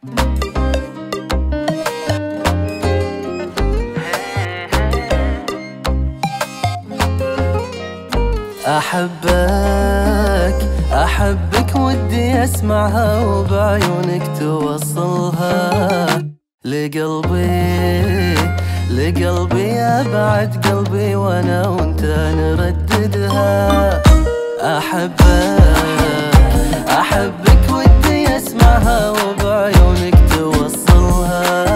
أحبك ودي أسمعها وبعيونك توصلها لقلبي أبعد قلبي وأنا وأنت نرددها. أحبك ودي أسمعها وبعيونك توصلها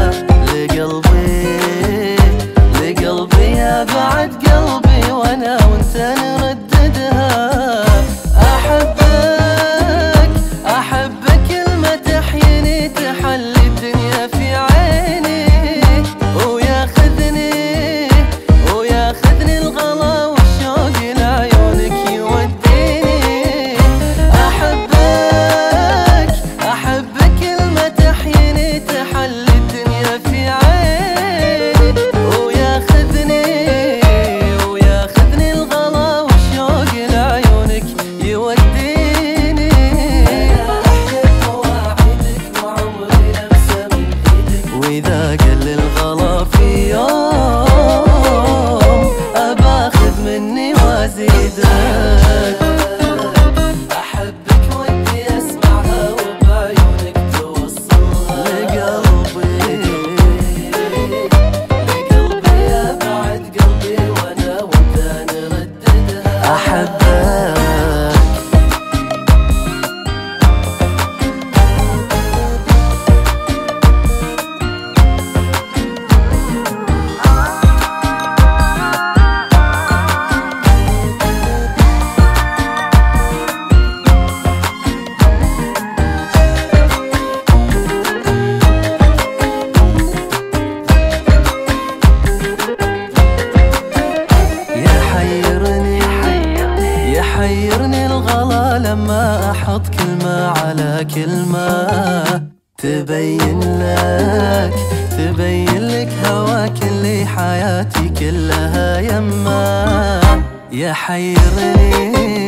لقلبي أبعد قلبي وأنا وأنت نرددها. أحبك كلمة تحييني تحلي الدنيا في عيني وياخذني الغلا والشوق لعيونك يوديني. أحبك كلمة تحييني تحلي الدنيا في عيني وياخذني الغلا والشوق لعيونك يوديني. وإذا قل الغلا في يوم أباخذ مني وازيدك. أحبك ودي أسمعها وبعيونك توصلها لقلبي أبعد قلبي وأنا وأنت نرددها. أحبك يحيرني الغلا لما أحط كلمة على كلمة تبين لك هواك اللي حياتي كلها يما. يحيرني